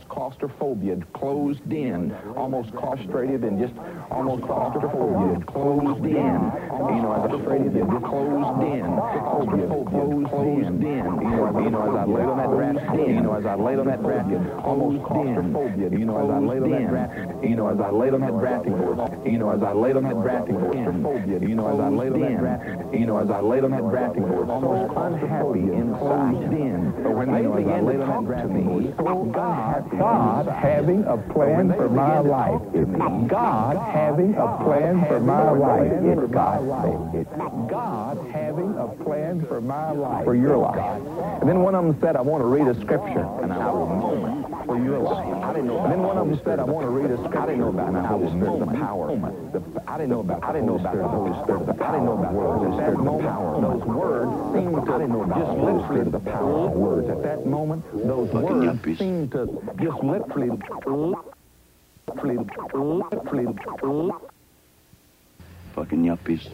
claustrophobia, closed in, almost castrated and just almost claustrophobia, closed in, you know, as I frustrated and just closed in, closed in, you know, as I laid on that rat skin, you know, as I laid on that rat, almost claustrophobia, you know, as I laid on that rat, you know, as I laid on that drafting board, you know, as I laid on that drafting board, you know, as I laid on that rat, you know, as I laid on that drafting board, almost unhappy inside, when they began to talk to me, God having a plan for my life. God having a plan for my life. It's God. It's God having a plan for my life. For your life. And then one of them said, I want to read a scripture. And I will moment for your life. I didn't know. And then one of them said, I want to read a scripture. I didn't know about the Holy Spirit, the power. I didn't know about the Holy Spirit, the power. I didn't know about the Holy Spirit, the power. Those words seemed to just literally the power of words. At that moment, those words seemed to just literally fucking yuppies.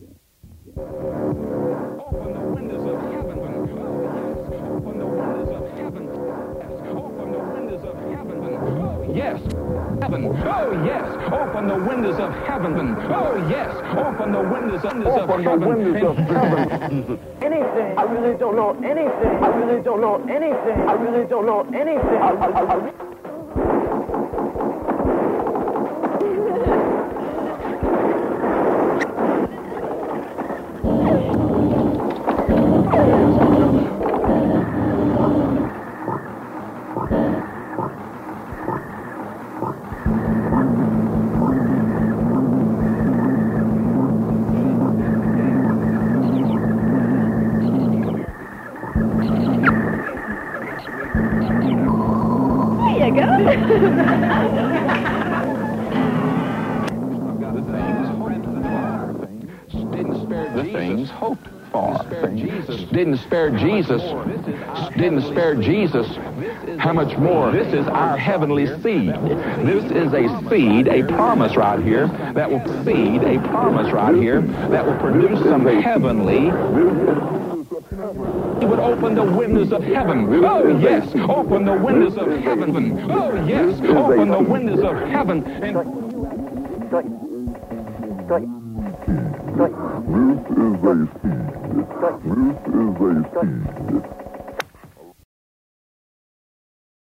Open the windows of heaven. Open the windows of heaven. Open the windows of heaven. Oh, yes. Heaven. Oh, yes. Open the windows of heaven. Oh, yes. Open the windows of heaven. Open the windows of heaven. Anything. I really don't know anything. I really don't know anything. I really don't know anything. Didn't spare Jesus, how much more? This is our heavenly seed. This is a seed, a promise right here that will seed, a promise right here that will produce some heavenly. He would open the windows of heaven. Oh, yes. Open the windows of heaven. Oh, yes. Open the windows of heaven. This is a seed.